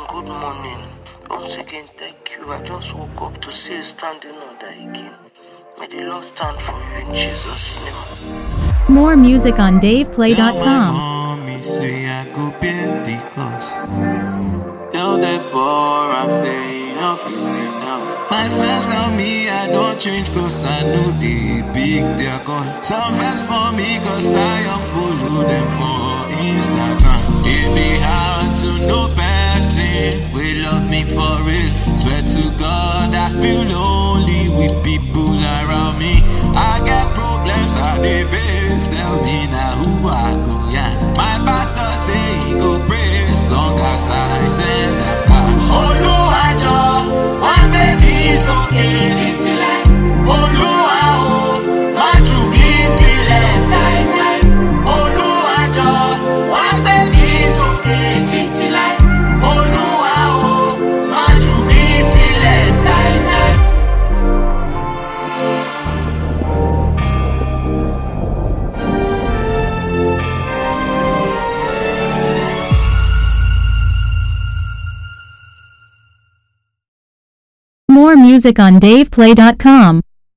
good morning. Once again, thank you. I just woke up to see you standing on that again. May the Lord stand for you in Jesus' name. More music on DavePlay.com. Tell my mommy say I go bear the cost. Tell the poor I say enough is enough. My friends tell me I don't change cause I know they big their gun. Some vex for me cause I unfollow them for Instagram. It be hard to know person will love me for real. Swear to God I feel lonely with people around me. I get problems I they face. Tell me now who I go, yeah. My pastor say he go pray as long as I send that cash. Oluwajo, one baby is okay till I Oluwa o, maju mi sile die die. Oluwajo, one baby is okay till I Oluwa o, maju mi sile die die. More music on DavePlay.com.